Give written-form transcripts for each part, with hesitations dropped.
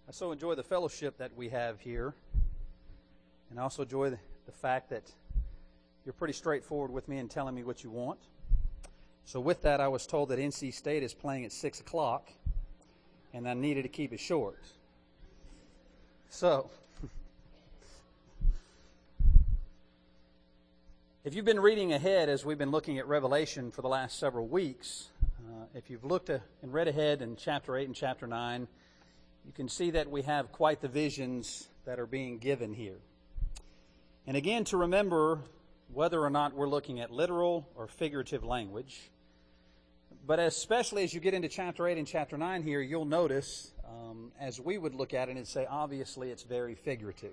I so enjoy the fellowship that we have here, and I also enjoy the fact that you're pretty straightforward with me in telling me what you want. So with that, I was told that NC State is playing at 6 o'clock, and I needed to keep it short. So, if you've been reading ahead as we've been looking at Revelation for the last several weeks, if you've looked and read ahead in chapter 8 and chapter 9, you can see that we have quite the visions that are being given here. And again, to remember whether or not we're looking at literal or figurative language, but especially as you get into chapter 8 and chapter 9 here, you'll notice, as we would look at it and say, obviously it's very figurative.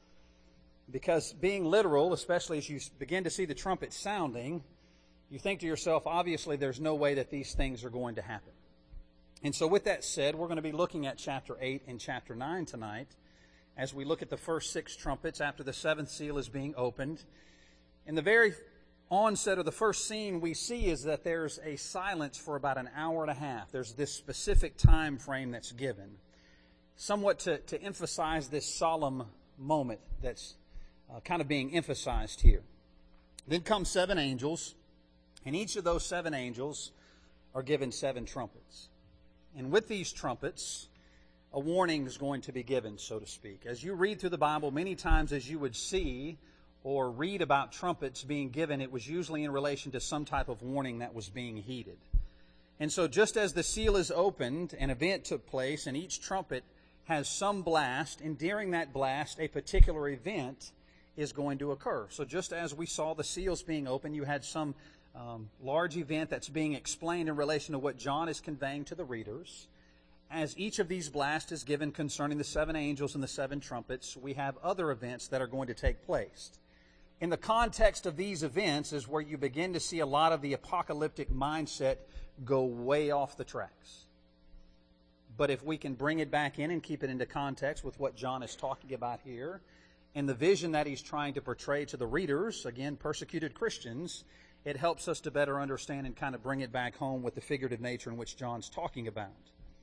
Because being literal, especially as you begin to see the trumpet sounding, you think to yourself, obviously there's no way that these things are going to happen. And so with that said, we're going to be looking at chapter 8 and chapter 9 tonight as we look at the first 6 trumpets after the 7th seal is being opened. In the very onset of the first scene we see is that there's a silence for about an hour and a half. There's this specific time frame that's given, somewhat to emphasize this solemn moment that's kind of being emphasized here. Then come 7 angels, and each of those 7 angels are given 7 trumpets. And with these trumpets, a warning is going to be given, so to speak. As you read through the Bible, many times as you would see or read about trumpets being given, it was usually in relation to some type of warning that was being heeded. And so just as the seal is opened, an event took place, and each trumpet has some blast, and during that blast, a particular event is going to occur. So just as we saw the seals being opened, you had some large event that's being explained in relation to what John is conveying to the readers. As each of these blasts is given concerning the 7 angels and the 7 trumpets, we have other events that are going to take place. In the context of these events is where you begin to see a lot of the apocalyptic mindset go way off the tracks. But if we can bring it back in and keep it into context with what John is talking about here, and the vision that he's trying to portray to the readers, again, persecuted Christians, it helps us to better understand and kind of bring it back home with the figurative nature in which John's talking about.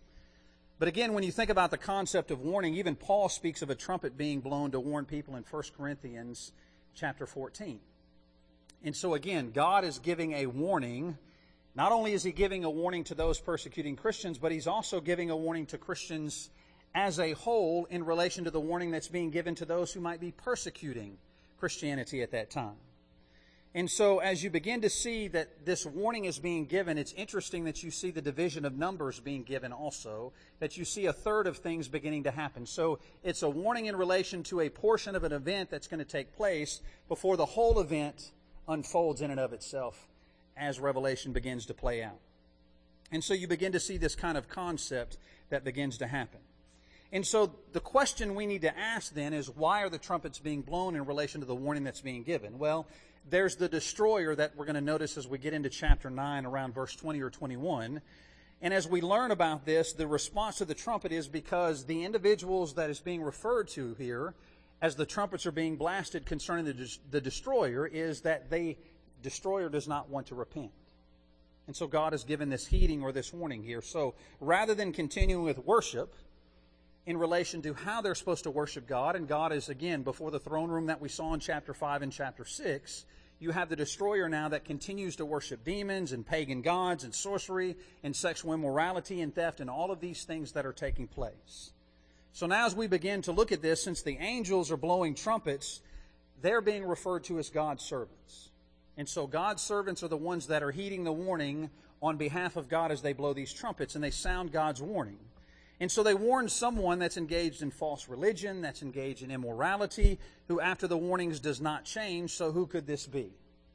But again, when you think about the concept of warning, even Paul speaks of a trumpet being blown to warn people in 1 Corinthians chapter 14. And so again, God is giving a warning. Not only is he giving a warning to those persecuting Christians, but he's also giving a warning to Christians as a whole in relation to the warning that's being given to those who might be persecuting Christianity at that time. And so as you begin to see that this warning is being given, it's interesting that you see the division of numbers being given also, that you see a third of things beginning to happen. So it's a warning in relation to a portion of an event that's going to take place before the whole event unfolds in and of itself as Revelation begins to play out. And so you begin to see this kind of concept that begins to happen. And so the question we need to ask then is, why are the trumpets being blown in relation to the warning that's being given? Well, there's the destroyer that we're going to notice as we get into chapter 9 around verse 20 or 21. And as we learn about this, the response to the trumpet is because the individuals that is being referred to here as the trumpets are being blasted concerning the destroyer is that the destroyer does not want to repent. And so God has given this heeding or this warning here. So rather than continuing with worship in relation to how they're supposed to worship God, and God is, again, before the throne room that we saw in chapter 5 and chapter 6, you have the destroyer now that continues to worship demons and pagan gods and sorcery and sexual immorality and theft and all of these things that are taking place. So now as we begin to look at this, since the angels are blowing trumpets, they're being referred to as God's servants. And so God's servants are the ones that are heeding the warning on behalf of God as they blow these trumpets, and they sound God's warning. And so they warn someone that's engaged in false religion, that's engaged in immorality, who after the warnings does not change. So who could this be?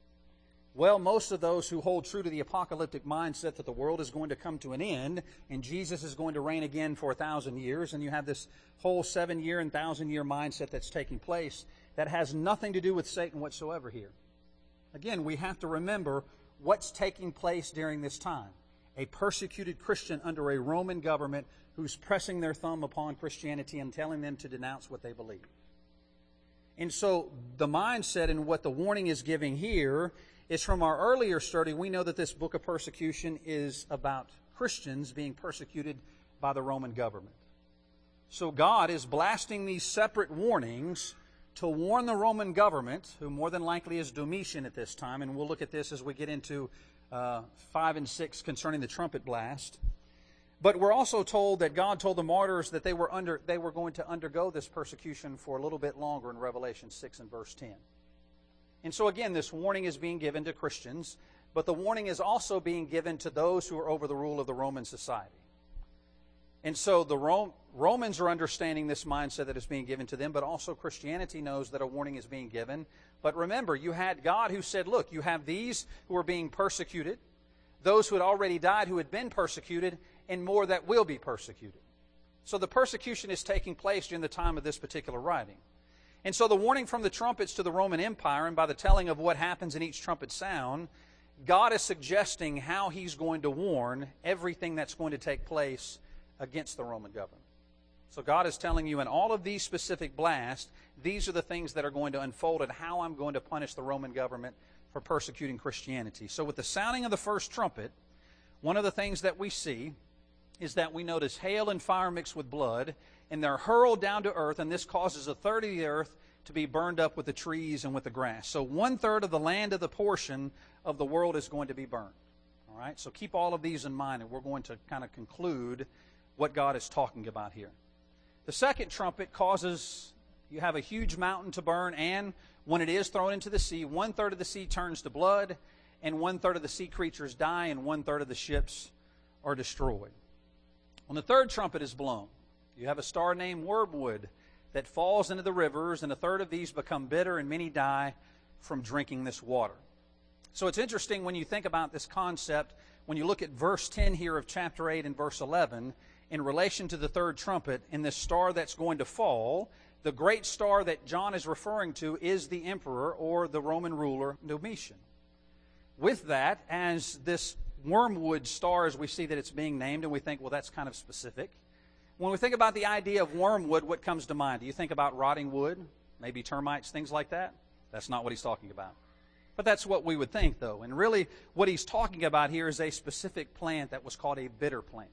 Well, most of those who hold true to the apocalyptic mindset that the world is going to come to an end and Jesus is going to reign again for 1,000 years, and you have this whole 7-year and 1,000-year mindset that's taking place that has nothing to do with Satan whatsoever here. Again, we have to remember what's taking place during this time. A persecuted Christian under a Roman government who's pressing their thumb upon Christianity and telling them to denounce what they believe. And so the mindset and what the warning is giving here is from our earlier study. We know that this book of persecution is about Christians being persecuted by the Roman government. So God is blasting these separate warnings to warn the Roman government, who more than likely is Domitian at this time, and we'll look at this as we get into 5 and 6 concerning the trumpet blast. But we're also told that God told the martyrs that they were going to undergo this persecution for a little bit longer in Revelation 6 and verse 10. And so again, this warning is being given to Christians, but the warning is also being given to those who are over the rule of the Roman society. And so the Romans are understanding this mindset that is being given to them, but also Christianity knows that a warning is being given. But remember, you had God who said, look, you have these who are being persecuted, those who had already died who had been persecuted, and more that will be persecuted. So the persecution is taking place during the time of this particular writing. And so the warning from the trumpets to the Roman Empire, and by the telling of what happens in each trumpet sound, God is suggesting how He's going to warn everything that's going to take place against the Roman government. So God is telling you in all of these specific blasts, these are the things that are going to unfold and how I'm going to punish the Roman government for persecuting Christianity. So with the sounding of the first trumpet, one of the things that we see is that we notice hail and fire mixed with blood, and they're hurled down to earth, and this causes a third of the earth to be burned up with the trees and with the grass. So 1/3 of the land of the portion of the world is going to be burned. All right, so keep all of these in mind, and we're going to kind of conclude what God is talking about here. The second trumpet causes, you have a huge mountain to burn, and when it is thrown into the sea, 1/3 of the sea turns to blood, and 1/3 of the sea creatures die, and 1/3 of the ships are destroyed. When the third trumpet is blown, you have a star named wormwood that falls into the rivers, and 1/3 of these become bitter, and many die from drinking this water. So it's interesting when you think about this concept, when you look at verse 10 here of chapter 8 and verse 11, in relation to the third trumpet, in this star that's going to fall, the great star that John is referring to is the emperor or the Roman ruler Domitian. With that, as this wormwood star, as we see that it's being named, and we think, well, that's kind of specific. When we think about the idea of wormwood, what comes to mind? Do you think about rotting wood, maybe termites, things like that? That's not what he's talking about. But that's what we would think, though. And really, what he's talking about here is a specific plant that was called a bitter plant.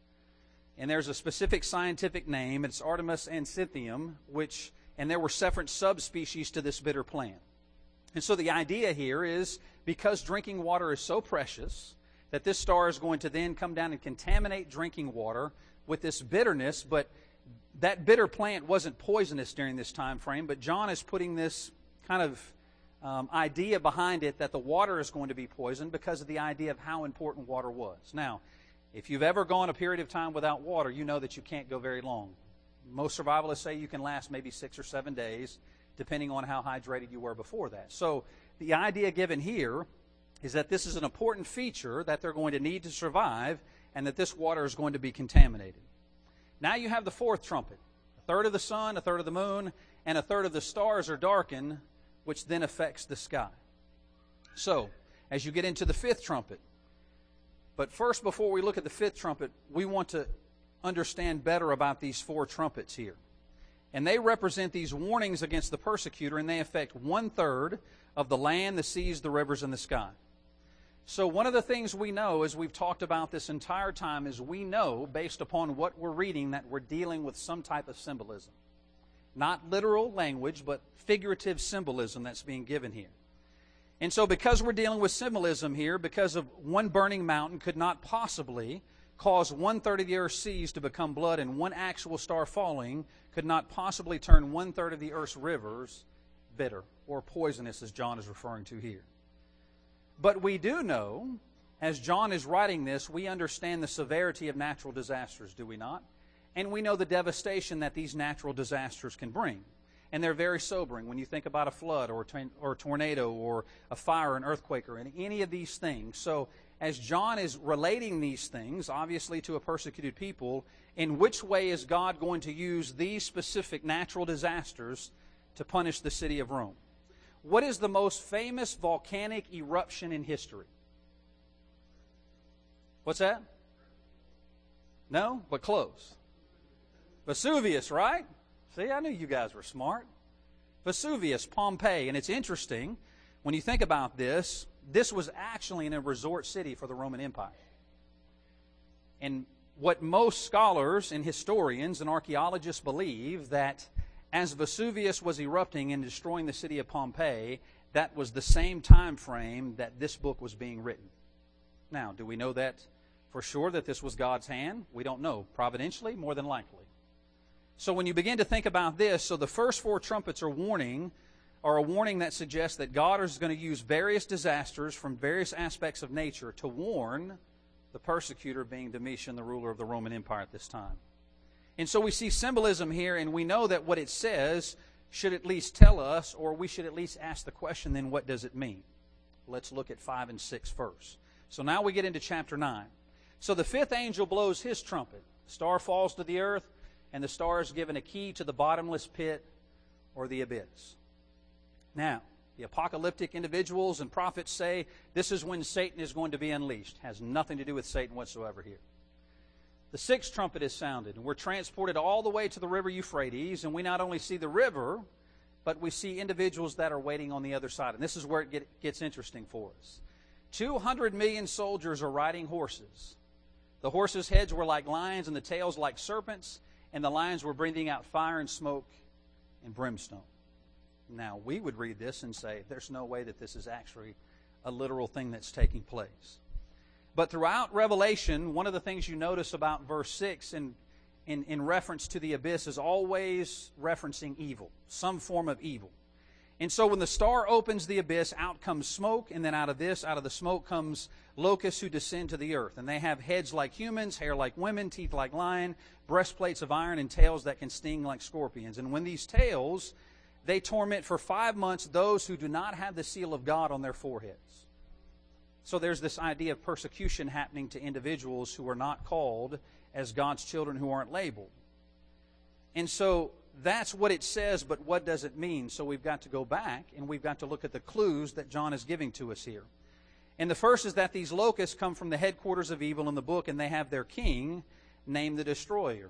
And there's a specific scientific name. It's Artemis anthidium, and there were separate subspecies to this bitter plant. And so the idea here is, because drinking water is so precious, that this star is going to then come down and contaminate drinking water with this bitterness, but that bitter plant wasn't poisonous during this time frame, but John is putting this kind of idea behind it that the water is going to be poisoned because of the idea of how important water was. Now, if you've ever gone a period of time without water, you know that you can't go very long. Most survivalists say you can last maybe 6 or 7 days, depending on how hydrated you were before that. So the idea given here is that this is an important feature that they're going to need to survive, and that this water is going to be contaminated. Now you have the fourth trumpet. 1/3 of the sun, 1/3 of the moon, and 1/3 of the stars are darkened, which then affects the sky. So, as you get into the fifth trumpet, but first, before we look at the fifth trumpet, we want to understand better about these 4 trumpets here. And they represent these warnings against the persecutor, and they affect 1/3 of the land, the seas, the rivers, and the sky. So one of the things we know, as we've talked about this entire time, is we know, based upon what we're reading, that we're dealing with some type of symbolism. Not literal language, but figurative symbolism that's being given here. And so because we're dealing with symbolism here, because of one burning mountain could not possibly cause 1/3 of the earth's seas to become blood, and one actual star falling could not possibly turn 1/3 of the earth's rivers bitter or poisonous, as John is referring to here. But we do know, as John is writing this, we understand the severity of natural disasters, do we not? And we know the devastation that these natural disasters can bring. And they're very sobering when you think about a flood or a tornado or a fire, an earthquake, or any of these things. So as John is relating these things, obviously to a persecuted people, in which way is God going to use these specific natural disasters to punish the city of Rome? What is the most famous volcanic eruption in history? What's that? No? But close. Vesuvius, right? See, I knew you guys were smart. Vesuvius, Pompeii. And it's interesting, when you think about this, this was actually in a resort city for the Roman Empire. And what most scholars and historians and archaeologists believe, that as Vesuvius was erupting and destroying the city of Pompeii, that was the same time frame that this book was being written. Now, do we know that for sure that this was God's hand? We don't know. Providentially, more than likely. So when you begin to think about this, so the first 4 trumpets are a warning that suggests that God is going to use various disasters from various aspects of nature to warn the persecutor, being Domitian, the ruler of the Roman Empire at this time. And so we see symbolism here, and we know that what it says should at least tell us, or we should at least ask the question, then what does it mean? Let's look at 5 and 6 first. So now we get into chapter 9. So the 5th angel blows his trumpet. The star falls to the earth, and the star is given a key to the bottomless pit or the abyss. Now, the apocalyptic individuals and prophets say this is when Satan is going to be unleashed. Has nothing to do with Satan whatsoever here. The 6th trumpet is sounded, and we're transported all the way to the river Euphrates, and we not only see the river, but we see individuals that are waiting on the other side. And this is where it gets interesting for us. 200 million soldiers are riding horses. The horses' heads were like lions, and the tails like serpents, and the lions were breathing out fire and smoke and brimstone. Now, we would read this and say, there's no way that this is actually a literal thing that's taking place. But throughout Revelation, one of the things you notice about verse 6 in reference to the abyss is always referencing evil, some form of evil. And so when the star opens the abyss, out comes smoke, and then out of the smoke comes locusts who descend to the earth. And they have heads like humans, hair like women, teeth like lion, breastplates of iron, and tails that can sting like scorpions. And when these tails, they torment for 5 months those who do not have the seal of God on their foreheads. So there's this idea of persecution happening to individuals who are not called as God's children, who aren't labeled. And so that's what it says, but what does it mean? So we've got to go back and we've got to look at the clues that John is giving to us here. And the first is that these locusts come from the headquarters of evil in the book, and they have their king named the Destroyer.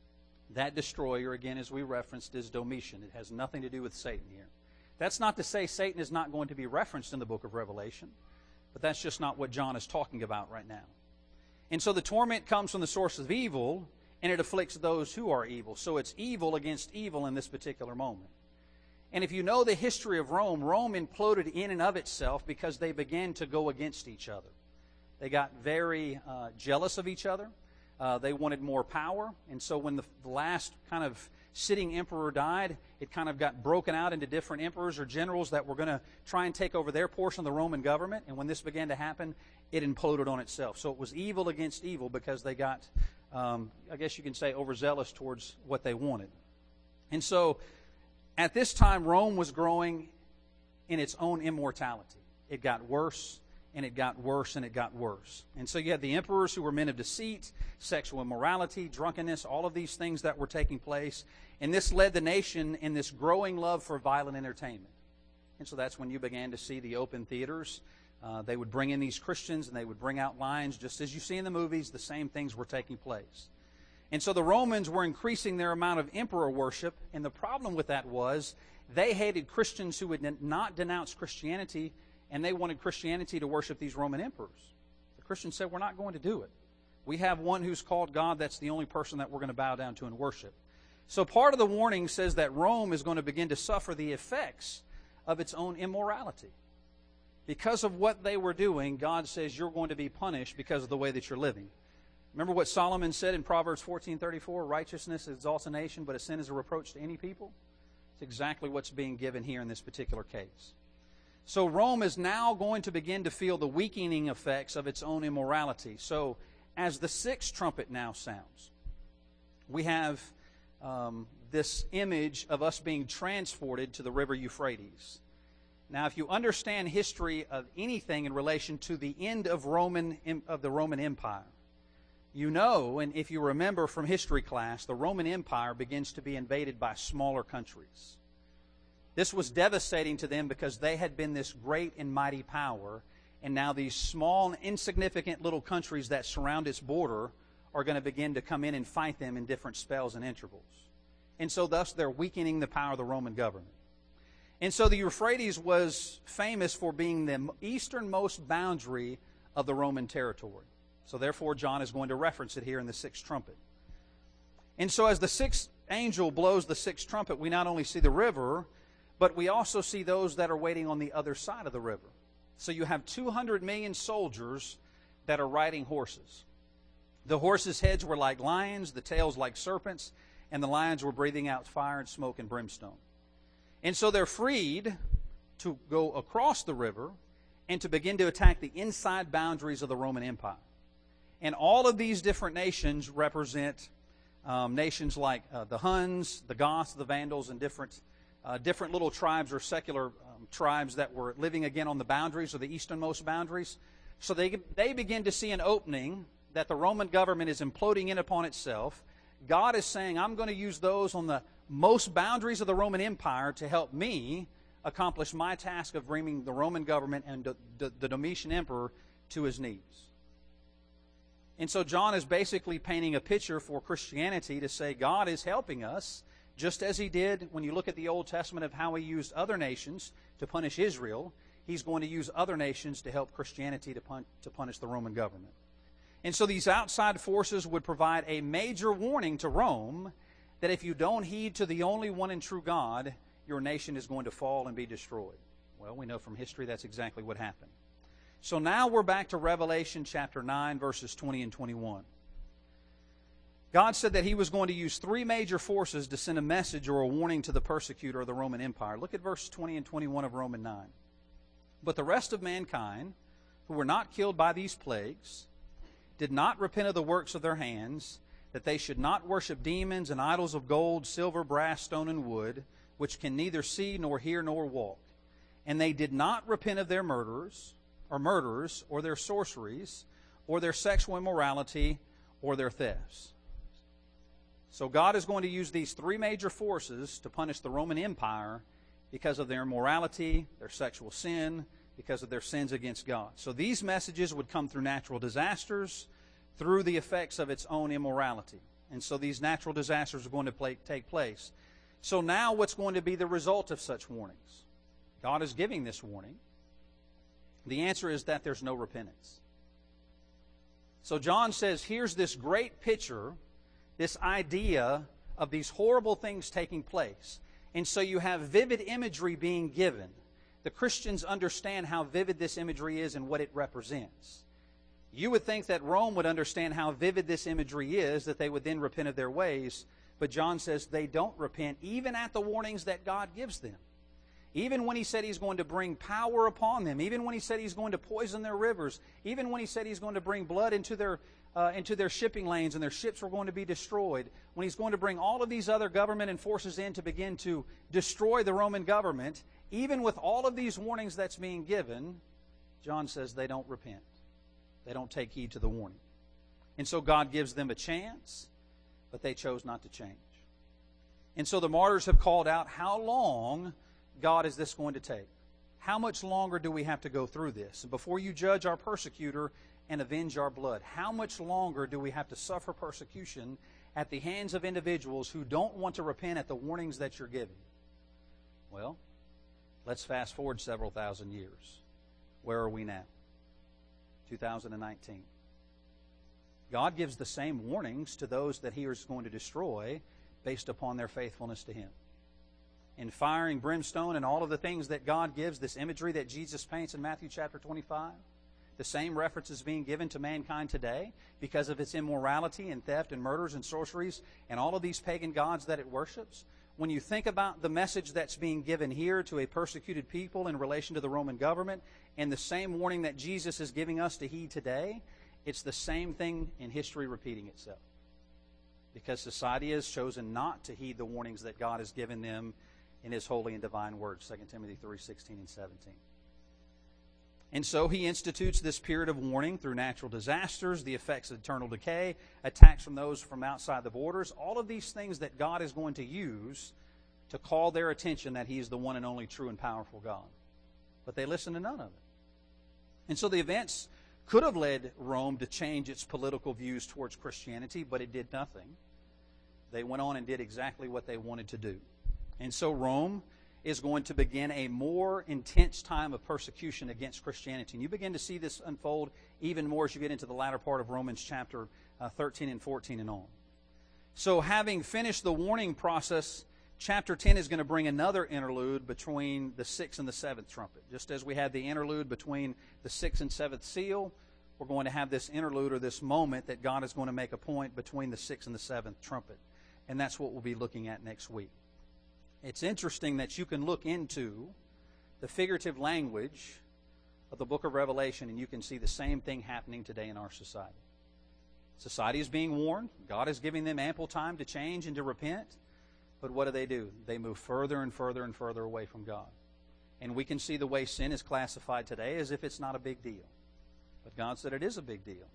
That destroyer, again, as we referenced, is Domitian. It has nothing to do with Satan here. That's not to say Satan is not going to be referenced in the book of Revelation, but that's just not what John is talking about right now. And so the torment comes from the source of evil, and it afflicts those who are evil. So it's evil against evil in this particular moment. And if you know the history of Rome, Rome imploded in and of itself because they began to go against each other. They got very jealous of each other. They wanted more power. And so when the last kind of sitting emperor died, it kind of got broken out into different emperors or generals that were going to try and take over their portion of the Roman government. And when this began to happen, it imploded on itself. So it was evil against evil because they got, I guess you can say, overzealous towards what they wanted. And so at this time, Rome was growing in its own immortality. It got worse, and it got worse, and it got worse. And so you had the emperors who were men of deceit, sexual immorality, drunkenness, all of these things that were taking place. And this led the nation in this growing love for violent entertainment. And so that's when you began to see the open theaters. They would bring in these Christians, and they would bring out lions. Just as you see in the movies, the same things were taking place. And so the Romans were increasing their amount of emperor worship, and the problem with that was they hated Christians who would not denounce Christianity, and they wanted Christianity to worship these Roman emperors. The Christians said, we're not going to do it. We have one who's called God. That's the only person that we're going to bow down to and worship. So part of the warning says that Rome is going to begin to suffer the effects of its own immorality. Because of what they were doing, God says you're going to be punished because of the way that you're living. Remember what Solomon said in Proverbs 14:34, righteousness exalts a nation, but a sin is a reproach to any people? It's exactly what's being given here in this particular case. So Rome is now going to begin to feel the weakening effects of its own immorality. So as the 6th trumpet now sounds, we have this image of us being transported to the river Euphrates. Now, if you understand history of anything in relation to the end of the Roman Empire, you know, and if you remember from history class, the Roman Empire begins to be invaded by smaller countries. This was devastating to them because they had been this great and mighty power, and now these small and insignificant little countries that surround its border are going to begin to come in and fight them in different spells and intervals. And so thus they're weakening the power of the Roman government. And so the Euphrates was famous for being the easternmost boundary of the Roman territory. So therefore, John is going to reference it here in the sixth trumpet. And so as the sixth angel blows the sixth trumpet, we not only see the river, but we also see those that are waiting on the other side of the river. So you have 200 million soldiers that are riding horses. The horses' heads were like lions, the tails like serpents, and the lions were breathing out fire and smoke and brimstone. And so they're freed to go across the river and to begin to attack the inside boundaries of the Roman Empire. And all of these different nations represent nations like the Huns, the Goths, the Vandals, and different little tribes or secular tribes that were living again on the boundaries or the easternmost boundaries. So they begin to see an opening that the Roman government is imploding in upon itself. God is saying, I'm going to use those on the most boundaries of the Roman Empire to help me accomplish my task of bringing the Roman government and the Domitian emperor to his knees. And so John is basically painting a picture for Christianity to say God is helping us, just as he did when you look at the Old Testament of how he used other nations to punish Israel. He's going to use other nations to help Christianity to punish the Roman government. And so these outside forces would provide a major warning to Rome that if you don't heed to the only one and true God, your nation is going to fall and be destroyed. Well, we know from history that's exactly what happened. So now we're back to Revelation chapter 9, verses 20 and 21. God said that he was going to use three major forces to send a message or a warning to the persecutor of the Roman Empire. Look at verse 20 and 21 of Romans 9. But the rest of mankind, who were not killed by these plagues, did not repent of the works of their hands, that they should not worship demons and idols of gold, silver, brass, stone, and wood, which can neither see nor hear nor walk. And they did not repent of their murderers, or their sorceries, or their sexual immorality, or their thefts. So God is going to use these three major forces to punish the Roman Empire because of their immorality, their sexual sin, because of their sins against God. So these messages would come through natural disasters, through the effects of its own immorality. And so these natural disasters are going to take place. So now what's going to be the result of such warnings? God is giving this warning. The answer is that there's no repentance. So John says, here's this great picture, this idea of these horrible things taking place. And so you have vivid imagery being given. The Christians understand how vivid this imagery is and what it represents. You would think that Rome would understand how vivid this imagery is, that they would then repent of their ways. But John says they don't repent, even at the warnings that God gives them. Even when he said he's going to bring power upon them, even when he said he's going to poison their rivers, even when he said he's going to bring blood into their shipping lanes and their ships were going to be destroyed, when he's going to bring all of these other government and forces in to begin to destroy the Roman government, even with all of these warnings that's being given, John says they don't repent. They don't take heed to the warning. And so God gives them a chance, but they chose not to change. And so the martyrs have called out, how long, God, is this going to take? How much longer do we have to go through this? And before you judge our persecutor and avenge our blood, how much longer do we have to suffer persecution at the hands of individuals who don't want to repent at the warnings that you're giving? Well, let's fast forward several thousand years. Where are we now? 2019. God gives the same warnings to those that he is going to destroy based upon their faithfulness to him. In fire and brimstone and all of the things that God gives, this imagery that Jesus paints in Matthew chapter 25, the same reference is being given to mankind today because of its immorality and theft and murders and sorceries and all of these pagan gods that it worships. When you think about the message that's being given here to a persecuted people in relation to the Roman government and the same warning that Jesus is giving us to heed today, it's the same thing in history repeating itself. Because society has chosen not to heed the warnings that God has given them in his holy and divine words, 2 Timothy 3:16 and 17. And so he institutes this period of warning through natural disasters, the effects of eternal decay, attacks from those from outside the borders, all of these things that God is going to use to call their attention that he is the one and only true and powerful God. But they listen to none of it. And so the events could have led Rome to change its political views towards Christianity, but it did nothing. They went on and did exactly what they wanted to do. And so Rome is going to begin a more intense time of persecution against Christianity. And you begin to see this unfold even more as you get into the latter part of Romans chapter 13 and 14 and on. So having finished the warning process, chapter 10 is going to bring another interlude between the sixth and the seventh trumpet. Just as we had the interlude between the sixth and seventh seal, we're going to have this interlude or this moment that God is going to make a point between the sixth and the seventh trumpet. And that's what we'll be looking at next week. It's interesting that you can look into the figurative language of the book of Revelation and you can see the same thing happening today in our society. Society is being warned. God is giving them ample time to change and to repent. But what do? They move further and further and further away from God. And we can see the way sin is classified today as if it's not a big deal. But God said it is a big deal.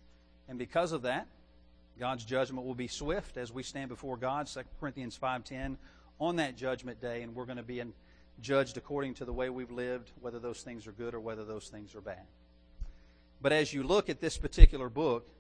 And because of that, God's judgment will be swift as we stand before God, 2 Corinthians 5:10, on that judgment day, and we're going to be judged according to the way we've lived, whether those things are good or whether those things are bad. But as you look at this particular book,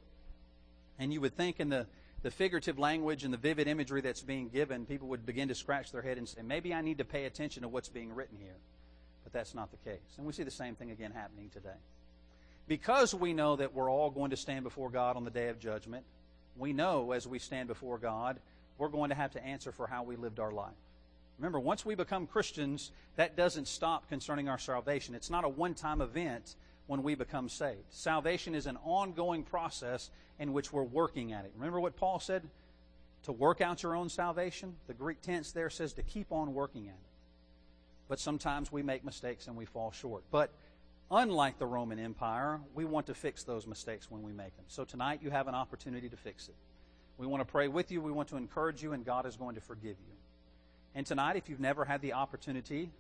and you would think in the figurative language and the vivid imagery that's being given, people would begin to scratch their head and say, maybe I need to pay attention to what's being written here. But that's not the case. And we see the same thing again happening today. Because we know that we're all going to stand before God on the day of judgment, we know as we stand before God, we're going to have to answer for how we lived our life. Remember, once we become Christians, that doesn't stop concerning our salvation. It's not a one-time event when we become saved. Salvation is an ongoing process in which we're working at it. Remember what Paul said? To work out your own salvation? The Greek tense there says to keep on working at it. But sometimes we make mistakes and we fall short. But unlike the Roman Empire, we want to fix those mistakes when we make them. So tonight you have an opportunity to fix it. We want to pray with you. We want to encourage you, and God is going to forgive you. And tonight, if you've never had the opportunity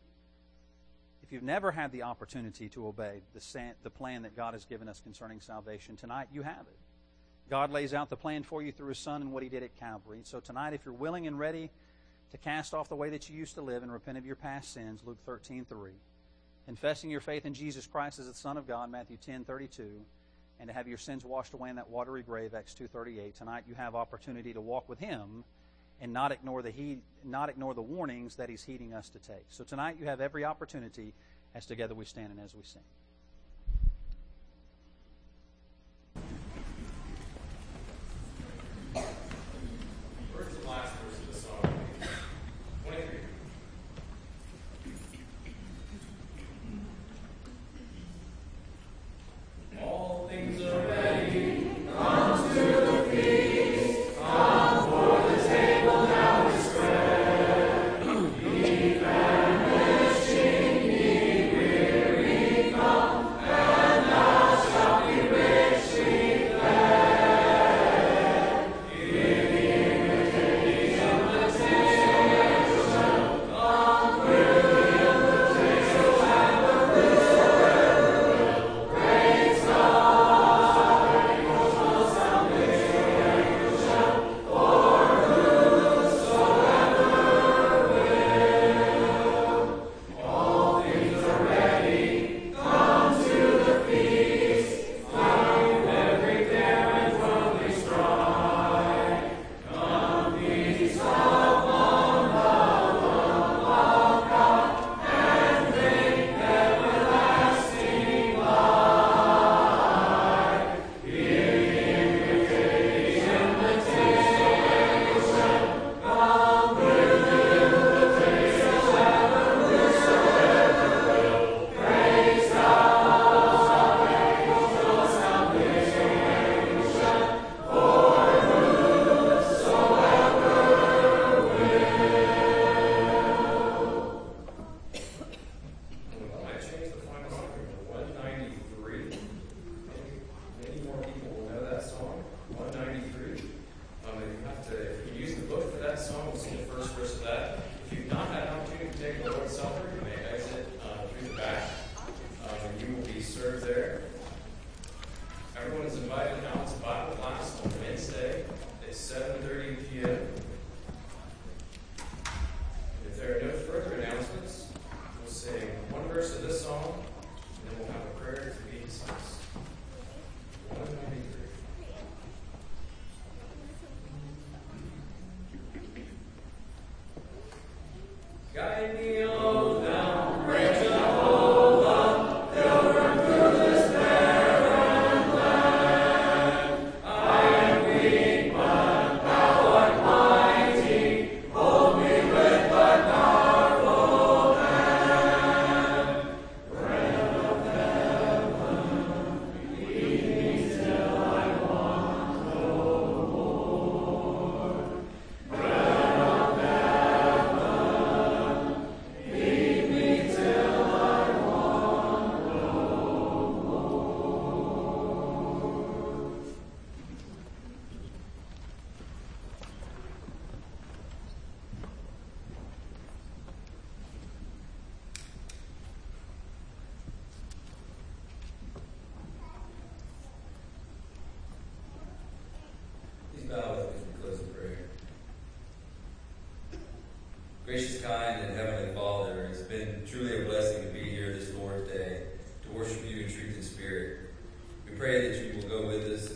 to obey the plan that God has given us concerning salvation, tonight you have it. God lays out the plan for you through His Son and what He did at Calvary. So tonight, if you're willing and ready to cast off the way that you used to live and repent of your past sins, Luke 13:3, confessing your faith in Jesus Christ as the Son of God, Matthew 10:32, and to have your sins washed away in that watery grave, Acts 2:38. Tonight you have opportunity to walk with Him and not ignore the warnings that He's heeding us to take. So tonight you have every opportunity as together we stand and as we sing. Where's the last verse of the song? 23. All things are ready. Come to the feast. Come for the table now is spread. Ye famishing, ye weary, come, and thou shalt be richly fed. Give the invitation, the table shall come with the invitation, and the whosoever will praise God. Guide me on. Gracious, kind, and Heavenly Father, it's been truly a blessing to be here this Lord's Day to worship you in truth and spirit. We pray that you will go with us